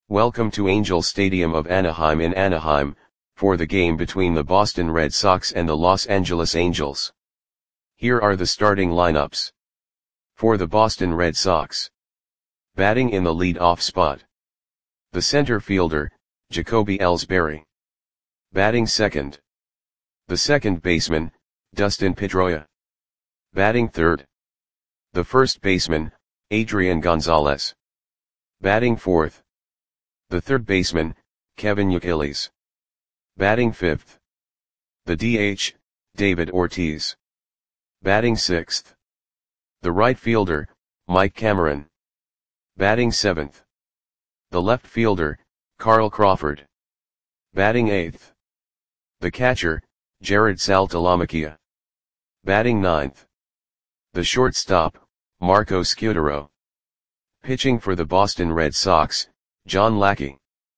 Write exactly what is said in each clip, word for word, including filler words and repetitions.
Welcome to Angel Stadium of Anaheim in Anaheim, for the game between the Boston Red Sox and the Los Angeles Angels. Here are the starting lineups. For the Boston Red Sox. Batting in the lead-off spot. The center fielder, Jacoby Ellsbury. Batting second. The second baseman, Dustin Pedroia. Batting third. The first baseman, Adrian Gonzalez. Batting fourth. The third baseman, Kevin Youkilis. Batting fifth. The D H, David Ortiz. Batting sixth. The right fielder, Mike Cameron. Batting seventh. The left fielder, Carl Crawford. Batting eighth. The catcher, Jared Saltalamacchia. Batting ninth. The shortstop, Marco Scutaro. Pitching for the Boston Red Sox, John Lackey.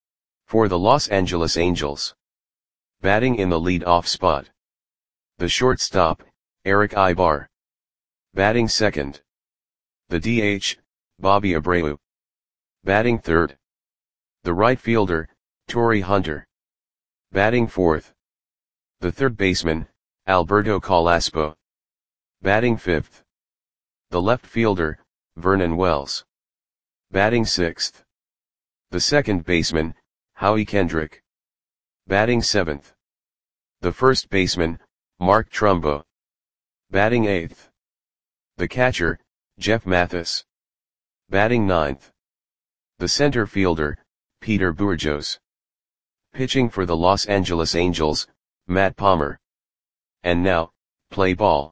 For the Los Angeles Angels. Batting in the lead-off spot. The shortstop, Eric Aybar. Batting second. The D H, Bobby Abreu. Batting third. The right fielder, Torii Hunter. Batting fourth. The third baseman, Alberto Carrasco. Batting fifth. The left fielder, Vernon Wells. Batting sixth. The second baseman, Howie Kendrick. Batting seventh. The first baseman, Mark Trumbo. Batting eighth. The catcher, Jeff Mathis. Batting ninth. The center fielder, Peter Bourjos. Pitching for the Los Angeles Angels, Matt Palmer. And now, play ball.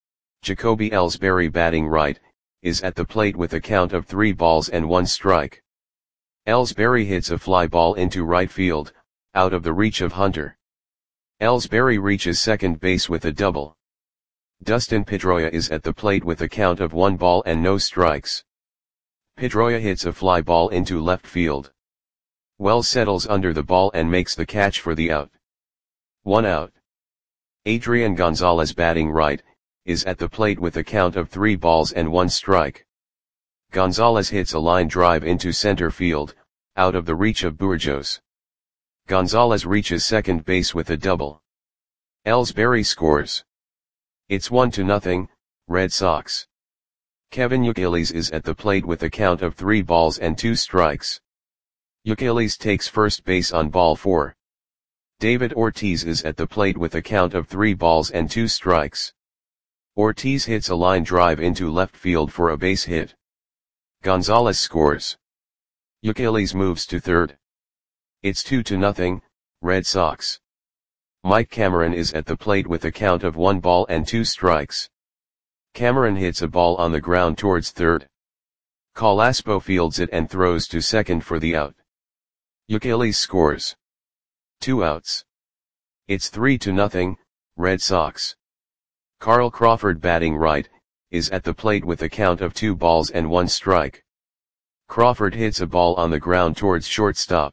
Jacoby Ellsbury, batting right, is at the plate with a count of three balls and one strike. Ellsbury hits a fly ball into right field, out of the reach of Hunter. Ellsbury reaches second base with a double. Dustin Pedroia is at the plate with a count of one ball and no strikes. Pedroia hits a fly ball into left field. Wells settles under the ball and makes the catch for the out. One out. Adrian Gonzalez, batting right, is at the plate with a count of three balls and one strike. Gonzalez hits a line drive into center field, out of the reach of Bourjos. Gonzalez reaches second base with a double. Ellsbury scores. It's one to nothing, Red Sox. Kevin Youkilis is at the plate with a count of three balls and two strikes. Youkilis takes first base on ball four. David Ortiz is at the plate with a count of three balls and two strikes. Ortiz hits a line drive into left field for a base hit. Gonzalez scores. Youkilis moves to third. It's two to nothing, Red Sox. Mike Cameron is at the plate with a count of one ball and two strikes. Cameron hits a ball on the ground towards third. Carrasco fields it and throws to second for the out. Youkilis scores. Two outs. It's three to nothing, Red Sox. Carl Crawford, batting right, is at the plate with a count of two balls and one strike. Crawford hits a ball on the ground towards shortstop.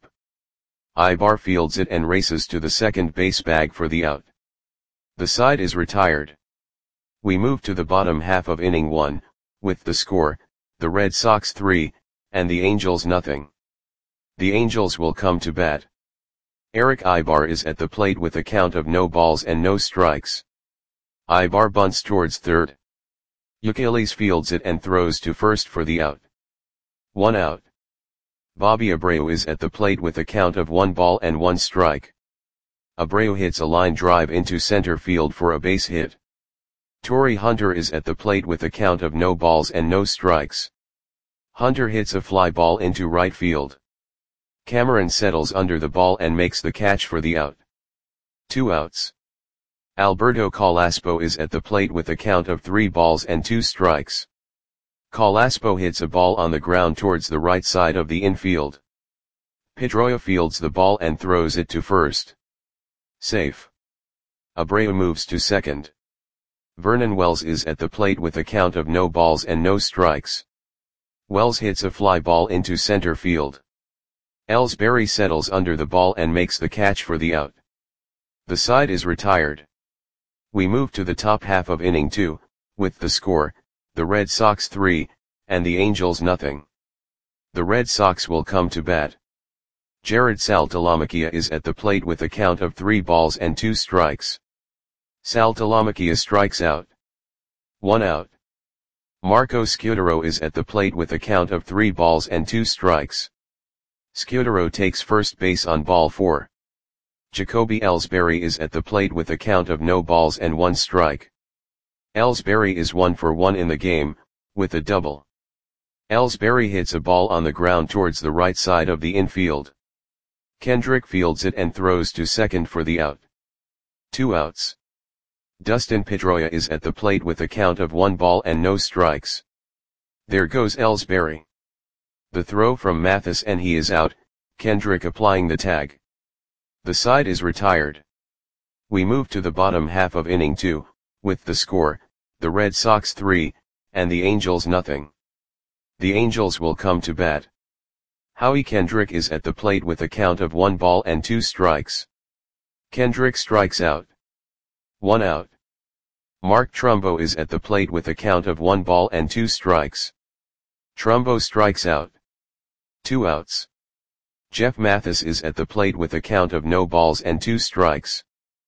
Aybar fields it and races to the second base bag for the out. The side is retired. We move to the bottom half of inning one, with the score, the Red Sox three, and the Angels nothing. The Angels will come to bat. Eric Aybar is at the plate with a count of no balls and no strikes. Aybar bunts towards third. Youkilis fields it and throws to first for the out. One out. Bobby Abreu is at the plate with a count of one ball and one strike. Abreu hits a line drive into center field for a base hit. Torii Hunter is at the plate with a count of no balls and no strikes. Hunter hits a fly ball into right field. Cameron settles under the ball and makes the catch for the out. Two outs. Alberto Carrasco is at the plate with a count of three balls and two strikes. Carrasco hits a ball on the ground towards the right side of the infield. Pedroia fields the ball and throws it to first. Safe. Abreu moves to second. Vernon Wells is at the plate with a count of no balls and no strikes. Wells hits a fly ball into center field. Ellsbury settles under the ball and makes the catch for the out. The side is retired. We move to the top half of inning two, with the score, the Red Sox three, and the Angels nothing. The Red Sox will come to bat. Jared Saltalamacchia is at the plate with a count of three balls and two strikes. Saltalamacchia strikes out. One out. Marco Scutaro is at the plate with a count of three balls and two strikes. Scutaro takes first base on ball four. Jacoby Ellsbury is at the plate with a count of no balls and one strike. Ellsbury is one for one in the game, with a double. Ellsbury hits a ball on the ground towards the right side of the infield. Kendrick fields it and throws to second for the out. Two outs. Dustin Pedroia is at the plate with a count of one ball and no strikes. There goes Ellsbury. The throw from Mathis and he is out, Kendrick applying the tag. The side is retired. We move to the bottom half of inning two, with the score, the Red Sox three, and the Angels nothing. The Angels will come to bat. Howie Kendrick is at the plate with a count of one ball and two strikes. Kendrick strikes out. One out. Mark Trumbo is at the plate with a count of one ball and two strikes. Trumbo strikes out. Two outs. Jeff Mathis is at the plate with a count of no balls and two strikes.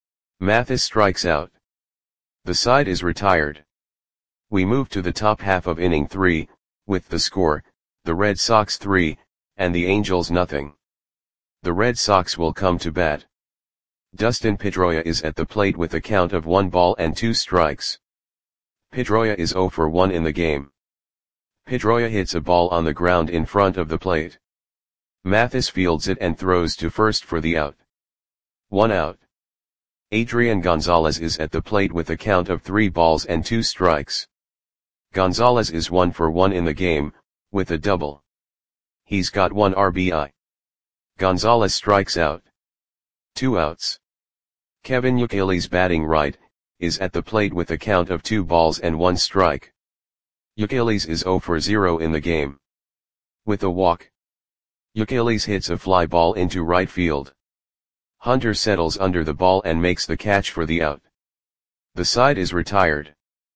Mathis strikes out. The side is retired. We move to the top half of inning three, with the score, the Red Sox three, and the Angels nothing. The Red Sox will come to bat. Dustin Pedroia is at the plate with a count of one ball and two strikes. Pedroia is zero for one in the game. Pedroia hits a ball on the ground in front of the plate. Mathis fields it and throws to first for the out. One out. Adrian Gonzalez is at the plate with a count of three balls and two strikes. Gonzalez is one for one in the game, with a double. He's got one R B I. Gonzalez strikes out. Two outs. Kevin Youkilis batting right, is at the plate with a count of two balls and one strike. Youkilis is zero for zero in the game. With a walk. Youkilis hits a fly ball into right field. Hunter settles under the ball and makes the catch for the out. The side is retired.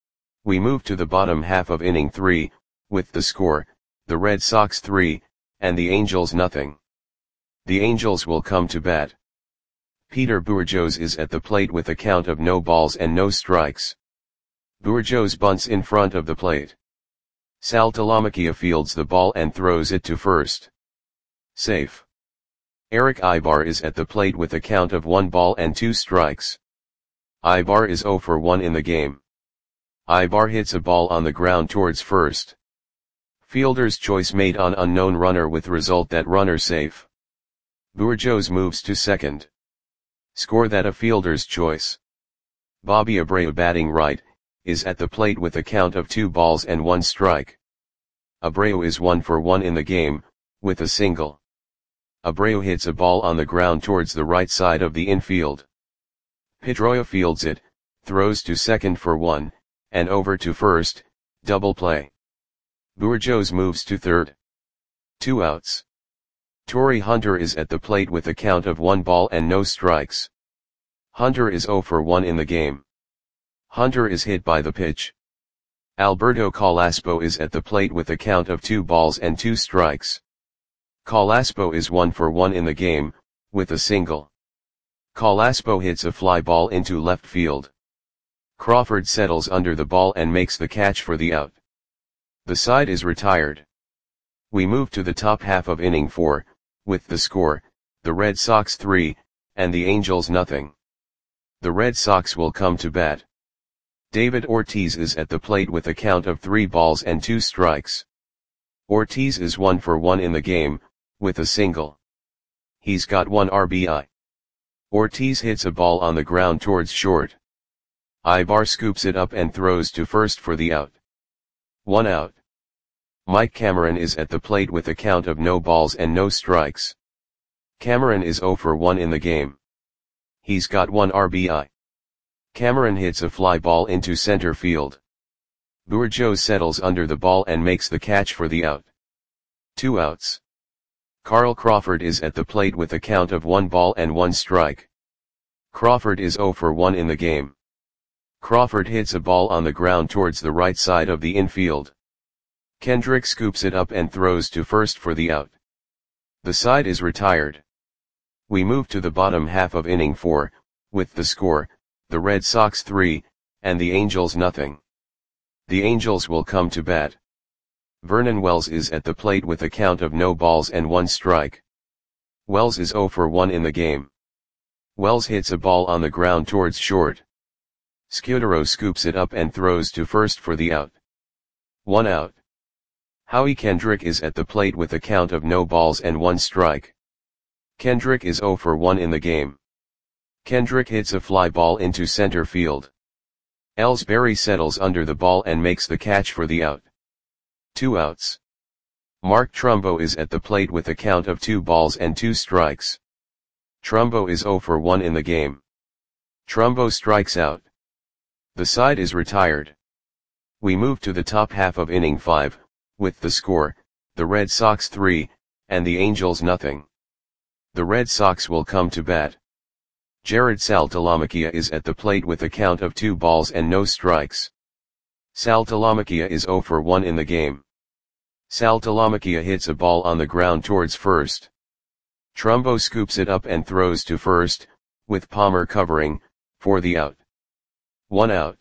We move to the bottom half of inning three, with the score, the Red Sox three, and the Angels nothing. The Angels will come to bat. Peter Bourjos is at the plate with a count of no balls and no strikes. Bourjos bunts in front of the plate. Saltalamacchia fields the ball and throws it to first. Safe. Eric Ibar is at the plate with a count of one ball and two strikes. Ibar is zero for one in the game. Ibar hits a ball on the ground towards first. Fielder's choice made on unknown runner with result that runner safe. Bourjos moves to second. Score that a fielder's choice. Bobby Abreu batting right, is at the plate with a count of two balls and one strike. Abreu is one for one in the game, with a single. Abreu hits a ball on the ground towards the right side of the infield. Pedroia fields it, throws to second for one, and over to first, double play. Bourjos moves to third. Two outs. Torrey Hunter is at the plate with a count of one ball and no strikes. Hunter is zero for one in the game. Hunter is hit by the pitch. Alberto Calaspo is at the plate with a count of two balls and two strikes. Calaspo is one for one in the game, with a single. Calaspo hits a fly ball into left field. Crawford settles under the ball and makes the catch for the out. The side is retired. We move to the top half of inning four, with the score, the Red Sox three, and the Angels nothing. The Red Sox will come to bat. David Ortiz is at the plate with a count of three balls and two strikes. Ortiz is one for one in the game, with a single. He's got one R B I. Ortiz hits a ball on the ground towards short. Ibar scoops it up and throws to first for the out. One out. Mike Cameron is at the plate with a count of no balls and no strikes. Cameron is zero for one in the game. He's got one R B I. Cameron hits a fly ball into center field. Bourjos settles under the ball and makes the catch for the out. Two outs. Carl Crawford is at the plate with a count of one ball and one strike. Crawford is zero for one in the game. Crawford hits a ball on the ground towards the right side of the infield. Kendrick scoops it up and throws to first for the out. The side is retired. We move to the bottom half of inning four, with the score, the Red Sox three, and the Angels nothing. The Angels will come to bat. Vernon Wells is at the plate with a count of no balls and one strike. Wells is oh for one in the game. Wells hits a ball on the ground towards short. Scudero scoops it up and throws to first for the out. One out. Howie Kendrick is at the plate with a count of no balls and one strike. Kendrick is oh for one in the game. Kendrick hits a fly ball into center field. Ellsbury settles under the ball and makes the catch for the out. Two outs. Mark Trumbo is at the plate with a count of two balls and two strikes. Trumbo is oh for one in the game. Trumbo strikes out. The side is retired. We move to the top half of inning five, with the score, the Red Sox three, and the Angels nothing. The Red Sox will come to bat. Jared Saltalamacchia is at the plate with a count of two balls and no strikes. Saltalamacchia is oh for one in the game. Saltalamacchia hits a ball on the ground towards first. Trumbo scoops it up and throws to first, with Palmer covering, for the out. One out.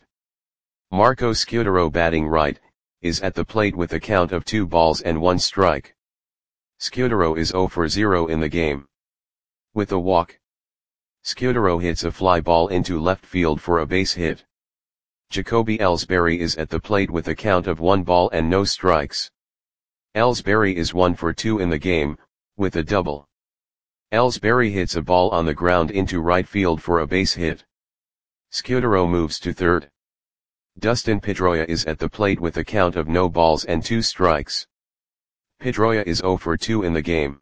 Marco Scudero, batting right, is at the plate with a count of two balls and one strike. Scudero is oh for zero in the game. With a walk, Scudero hits a fly ball into left field for a base hit. Jacoby Ellsbury is at the plate with a count of one ball and no strikes. Ellsbury is one for two in the game, with a double. Ellsbury hits a ball on the ground into right field for a base hit. Scudero moves to third. Dustin Pedroia is at the plate with a count of no balls and two strikes. Pedroia is oh for two in the game.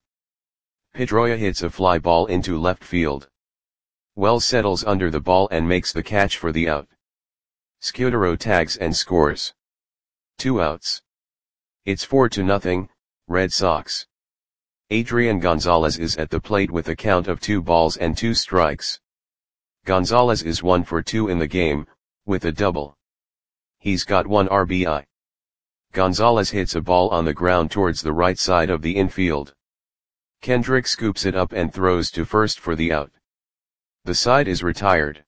Pedroia hits a fly ball into left field. Wells settles under the ball and makes the catch for the out. Scudero tags and scores. Two outs. It's four to nothing, Red Sox. Adrian Gonzalez is at the plate with a count of two balls and two strikes. Gonzalez is one for two in the game, with a double. He's got one R B I. Gonzalez hits a ball on the ground towards the right side of the infield. Kendrick scoops it up and throws to first for the out. The side is retired.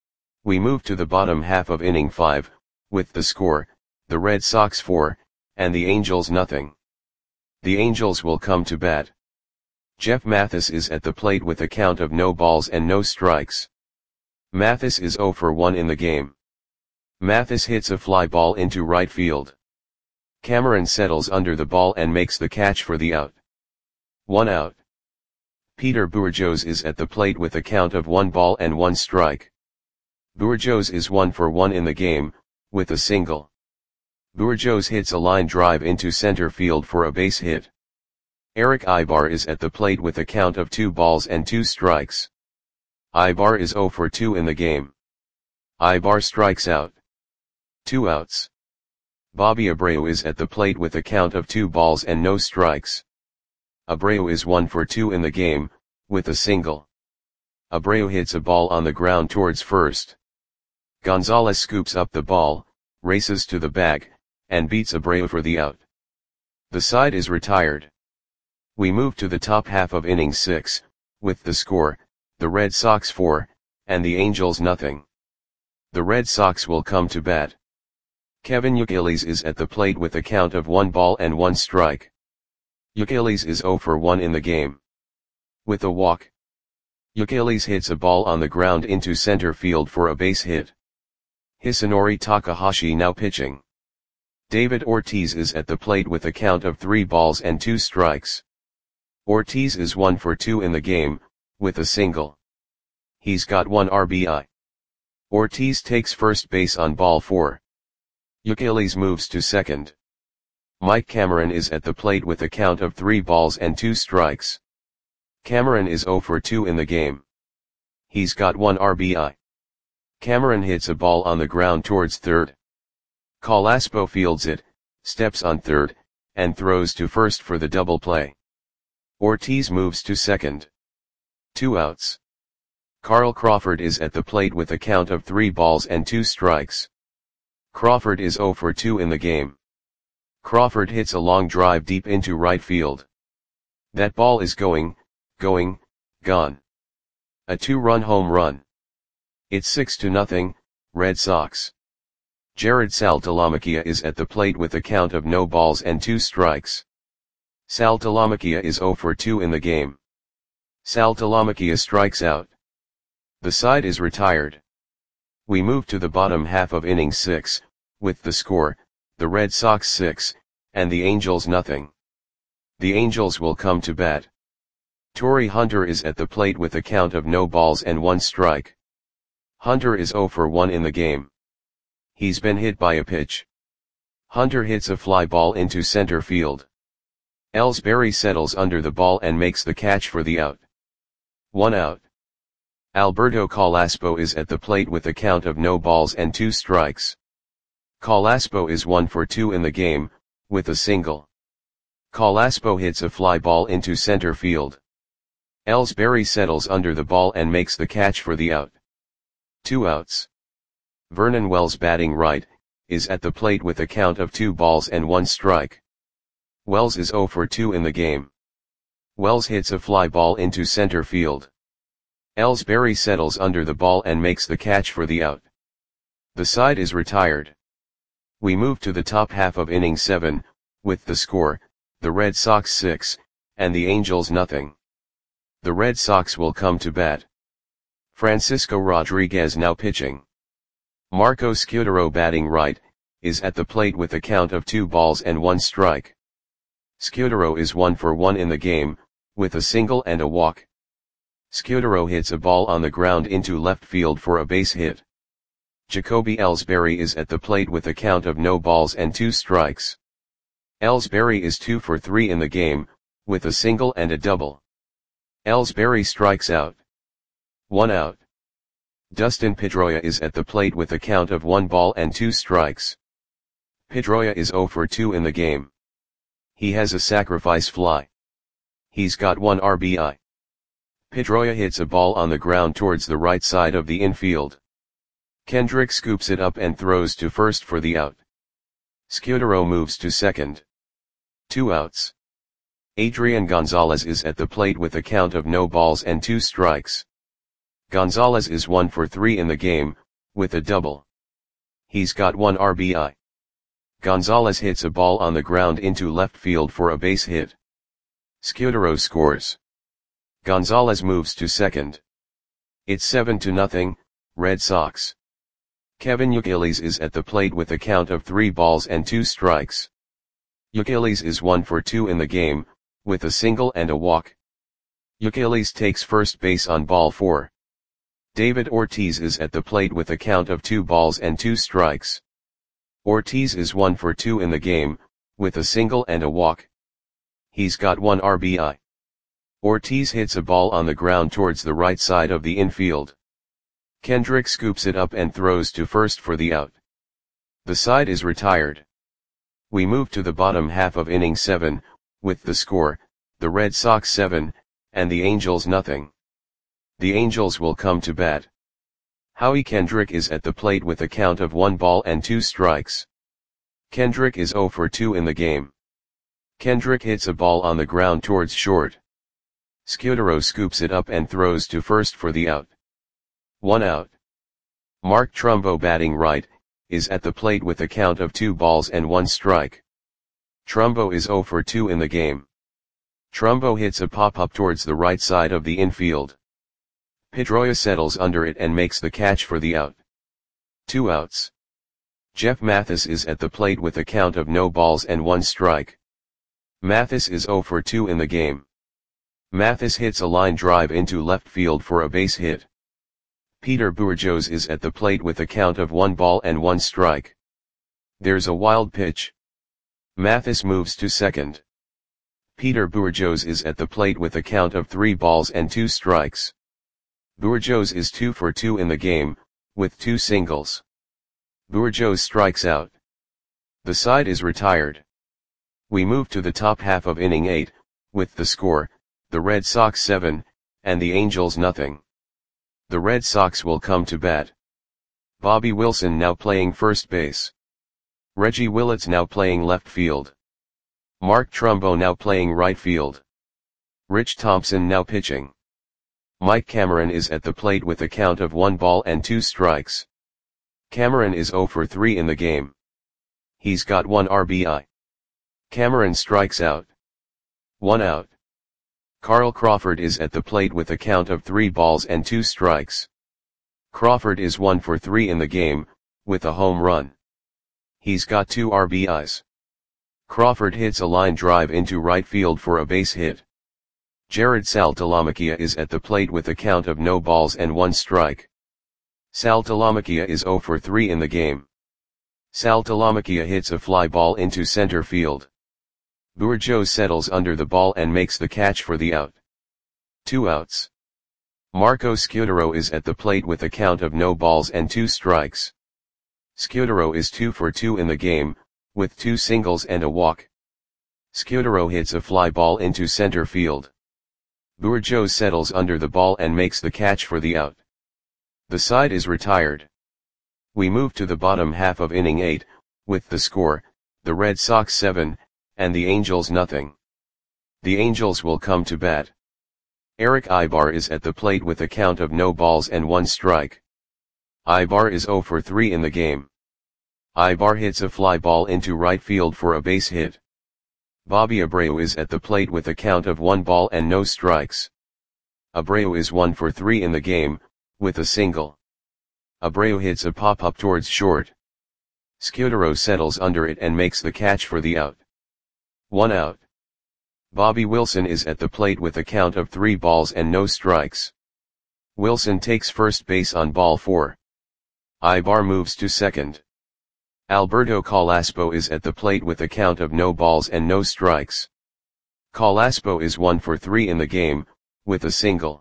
We move to the bottom half of inning five, with the score, the Red Sox four, and the Angels nothing. The Angels will come to bat. Jeff Mathis is at the plate with a count of no balls and no strikes. Mathis is oh for one in the game. Mathis hits a fly ball into right field. Cameron settles under the ball and makes the catch for the out. One out. Peter Bourjos is at the plate with a count of one ball and one strike. Bourjos is one for one in the game, with a single. Bourjos hits a line drive into center field for a base hit. Eric Ibar is at the plate with a count of two balls and two strikes. Ibar is oh for two in the game. Ibar strikes out. Two outs. Bobby Abreu is at the plate with a count of two balls and no strikes. Abreu is one for two in the game, with a single. Abreu hits a ball on the ground towards first. Gonzalez scoops up the ball, races to the bag, and beats Abreu for the out. The side is retired. We move to the top half of inning six, with the score, the Red Sox four, and the Angels nothing. The Red Sox will come to bat. Kevin Youkilis is at the plate with a count of one ball and one strike. Youkilis is oh for one in the game. With a walk, Youkilis hits a ball on the ground into center field for a base hit. Hisanori Takahashi now pitching. David Ortiz is at the plate with a count of three balls and two strikes. Ortiz is one for two in the game, with a single. He's got one R B I. Ortiz takes first base on ball four. Youkilis moves to second. Mike Cameron is at the plate with a count of three balls and two strikes. Cameron is oh for two in the game. He's got one R B I. Cameron hits a ball on the ground towards third. Calaspo fields it, steps on third, and throws to first for the double play. Ortiz moves to second. Two outs. Carl Crawford is at the plate with a count of three balls and two strikes. Crawford is oh for two in the game. Crawford hits a long drive deep into right field. That ball is going, going, gone. A two-run home run. It's six to nothing, Red Sox. Jared Saltalamacchia is at the plate with a count of no balls and two strikes. Saltalamacchia is zero for two in the game. Saltalamacchia strikes out. The side is retired. We move to the bottom half of inning six, with the score, the Red Sox six, and the Angels nothing. The Angels will come to bat. Torii Hunter is at the plate with a count of no balls and one strike. Hunter is zero for one in the game. He's been hit by a pitch. Hunter hits a fly ball into center field. Ellsbury settles under the ball and makes the catch for the out. One out. Alberto Carrasco is at the plate with a count of no balls and two strikes. Carrasco is one for two in the game, with a single. Carrasco hits a fly ball into center field. Ellsbury settles under the ball and makes the catch for the out. Two outs. Vernon Wells, batting right, is at the plate with a count of two balls and one strike. Wells is zero for two in the game. Wells hits a fly ball into center field. Ellsbury settles under the ball and makes the catch for the out. The side is retired. We move to the top half of inning seven, with the score, the Red Sox six, and the Angels nothing. The Red Sox will come to bat. Francisco Rodriguez now pitching. Marco Scutaro, batting right, is at the plate with a count of two balls and one strike. Scutaro is one for one in the game, with a single and a walk. Scutaro hits a ball on the ground into left field for a base hit. Jacoby Ellsbury is at the plate with a count of no balls and two strikes. Ellsbury is two for three in the game, with a single and a double. Ellsbury strikes out. One out. Dustin Pedroia is at the plate with a count of one ball and two strikes. Pedroia is zero for two in the game. He has a sacrifice fly. He's got one R B I. Pedroia hits a ball on the ground towards the right side of the infield. Kendrick scoops it up and throws to first for the out. Scutaro moves to second. Two outs. Adrian Gonzalez is at the plate with a count of no balls and two strikes. Gonzalez is one for three in the game, with a double. He's got one R B I. Gonzalez hits a ball on the ground into left field for a base hit. Scutaro scores. Gonzalez moves to second. It's seven to nothing, Red Sox. Kevin Youkilis is at the plate with a count of three balls and two strikes. Youkilis is one for two in the game, with a single and a walk. Youkilis takes first base on ball four. David Ortiz is at the plate with a count of two balls and two strikes. Ortiz is one for two in the game, with a single and a walk. He's got one R B I. Ortiz hits a ball on the ground towards the right side of the infield. Kendrick scoops it up and throws to first for the out. The side is retired. We move to the bottom half of inning seven, with the score, the Red Sox seven, and the Angels nothing. The Angels will come to bat. Howie Kendrick is at the plate with a count of one ball and two strikes. Kendrick is zero for two in the game. Kendrick hits a ball on the ground towards short. Scutaro scoops it up and throws to first for the out. One out. Mark Trumbo, batting right, is at the plate with a count of two balls and one strike. Trumbo is zero for two in the game. Trumbo hits a pop-up towards the right side of the infield. Pedroia settles under it and makes the catch for the out. Two outs. Jeff Mathis is at the plate with a count of no balls and one strike. Mathis is zero for two in the game. Mathis hits a line drive into left field for a base hit. Peter Bourjos is at the plate with a count of one ball and one strike. There's a wild pitch. Mathis moves to second. Peter Bourjos is at the plate with a count of three balls and two strikes. Bourjos is two for two in the game, with two singles. Bourjos strikes out. The side is retired. We move to the top half of inning eight, with the score, the Red Sox seven, and the Angels nothing. The Red Sox will come to bat. Bobby Wilson now playing first base. Reggie Willits now playing left field. Mark Trumbo now playing right field. Rich Thompson now pitching. Mike Cameron is at the plate with a count of one ball and two strikes. Cameron is zero for three in the game. He's got one R B I. Cameron strikes out. One out. Carl Crawford is at the plate with a count of three balls and two strikes. Crawford is one for three in the game, with a home run. He's got two R B Is. Crawford hits a line drive into right field for a base hit. Jared Saltalamacchia is at the plate with a count of no balls and one strike. Saltalamacchia is zero for three in the game. Saltalamacchia hits a fly ball into center field. Bourgeau settles under the ball and makes the catch for the out. Two outs. Marco Scudero is at the plate with a count of no balls and two strikes. Scudero is two for two in the game, with two singles and a walk. Scudero hits a fly ball into center field. Bourgeau settles under the ball and makes the catch for the out. The side is retired. We move to the bottom half of inning eight, with the score, the Red Sox seven, and the Angels nothing. The Angels will come to bat. Eric Ibar is at the plate with a count of no balls and one strike. Ibar is zero for three in the game. Ibar hits a fly ball into right field for a base hit. Bobby Abreu is at the plate with a count of one ball and no strikes. Abreu is one for three in the game, with a single. Abreu hits a pop-up towards short. Scudero settles under it and makes the catch for the out. One out. Bobby Wilson is at the plate with a count of three balls and no strikes. Wilson takes first base on ball four. Ibar moves to second. Alberto Calaspo is at the plate with a count of no balls and no strikes. Calaspo is one for three in the game, with a single.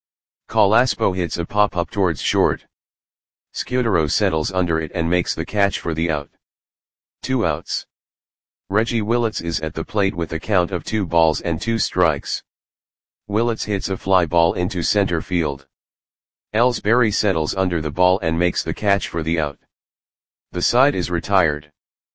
Calaspo hits a pop-up towards short. Scudero settles under it and makes the catch for the out. Two outs. Reggie Willits is at the plate with a count of two balls and two strikes. Willits hits a fly ball into center field. Ellsbury settles under the ball and makes the catch for the out. The side is retired.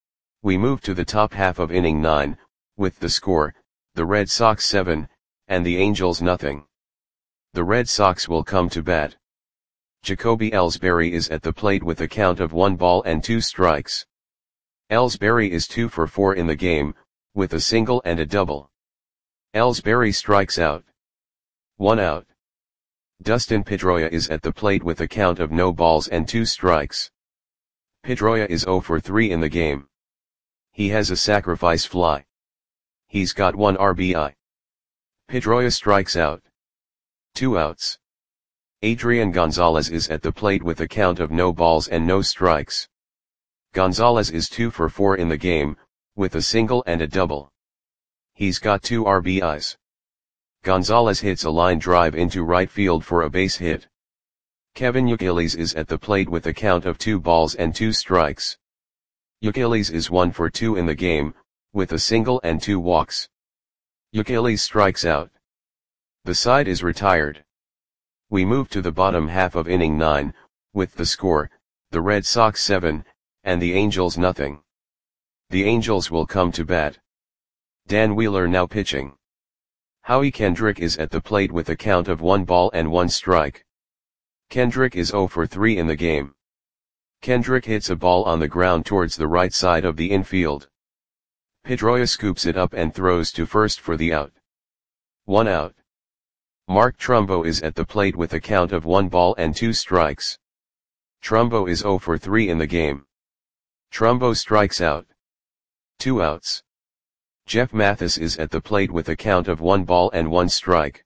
We move to the top half of inning nine, with the score, the Red Sox seven, and the Angels nothing. The Red Sox will come to bat. Jacoby Ellsbury is at the plate with a count of one ball and two strikes. Ellsbury is two for four in the game, with a single and a double. Ellsbury strikes out. One out. Dustin Pedroia is at the plate with a count of no balls and two strikes. Pedroia is zero for three in the game. He has a sacrifice fly. He's got one R B I. Pedroia strikes out. Two outs. Adrian Gonzalez is at the plate with a count of no balls and no strikes. Gonzalez is two for four in the game, with a single and a double. He's got two R B Is. Gonzalez hits a line drive into right field for a base hit. Kevin Youkilis is at the plate with a count of two balls and two strikes. Youkilis is one for two in the game, with a single and two walks. Youkilis strikes out. The side is retired. We move to the bottom half of inning nine, with the score, the Red Sox seven, and the Angels nothing. The Angels will come to bat. Dan Wheeler now pitching. Howie Kendrick is at the plate with a count of one ball and one strike. Kendrick is zero for three in the game. Kendrick hits a ball on the ground towards the right side of the infield. Pedroia scoops it up and throws to first for the out. One out. Mark Trumbo is at the plate with a count of one ball and two strikes. Trumbo is zero for three in the game. Trumbo strikes out. Two outs. Jeff Mathis is at the plate with a count of one ball and one strike.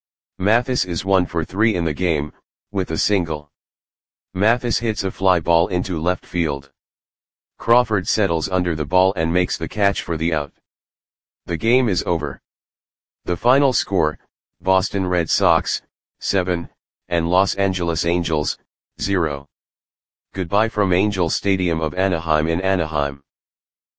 Mathis is one for three in the game, with a single. Mathis hits a fly ball into left field. Crawford settles under the ball and makes the catch for the out. The game is over. The final score, Boston Red Sox, seven, and Los Angeles Angels, zero. Goodbye from Angel Stadium of Anaheim in Anaheim.